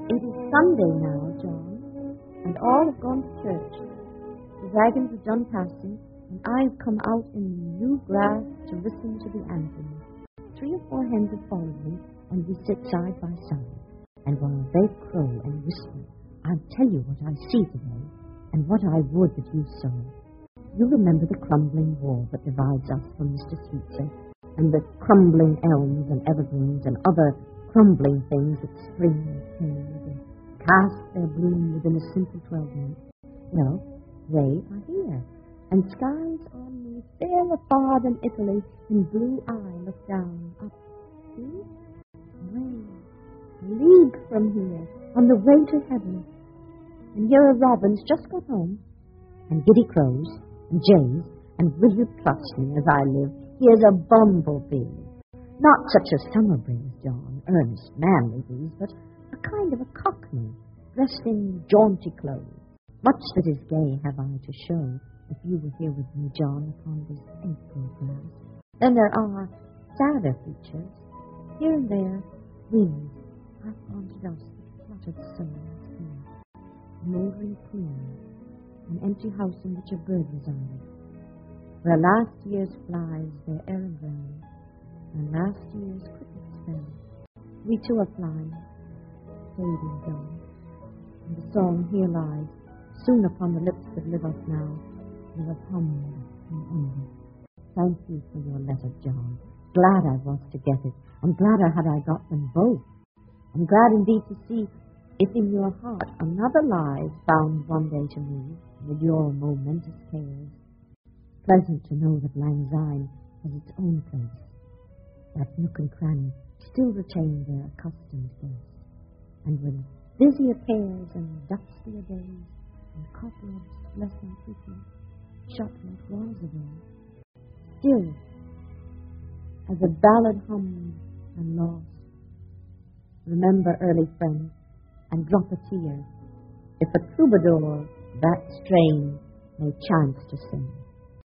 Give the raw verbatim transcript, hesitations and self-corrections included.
It is Sunday now, John, and all have gone to church. The wagons have done passing, and I've come out in the new grass to listen to the anthem. Three or four hens have followed me, and we sit side by side. And while they crow and whisper, I'll tell you what I see today, and what I would that you saw. You remember the crumbling wall that divides us from Mister Sweetser, and the crumbling elms and evergreens and other crumbling things that spring and fade and cast their bloom within a simple twelve months. Well, they are here, and skies on me fairer far than Italy, in blue eye look down, up, see? Away, a league from here, on the way to heaven. And here are robins just got home, and giddy crows, and jays, and will you trust me as I live, here's a bumblebee. Not such a summer breeze, John, earnest, manly breeze, but a kind of a cockney, dressed in jaunty clothes. Much that is gay have I to show, if you were here with me, John, upon this April grass. Then there are sadder features, here and there, wings, half gone to dust, fluttered souls here. A mouldering pool, an empty house in which a bird resided, where last year's flies their errand ran, and last year's crickets fell. We too are flying, fading down, and the song here lies, soon upon the lips that live us now, will have hummed and ended. Thank you for your letter, John. Glad I was to get it, and gladder had I got them both. I'm glad indeed to see if in your heart another lies bound one day to me with your momentous cares. Pleasant to know that Lang Syne has its own place, that nook and cranny still retain their accustomed face, and when busier cares and dustier days and cobwebs less unfrequent shut what was ago, still as a ballad hummed and lost, remember, early friend, and drop a tear, if a troubadour that strain may chance to sing.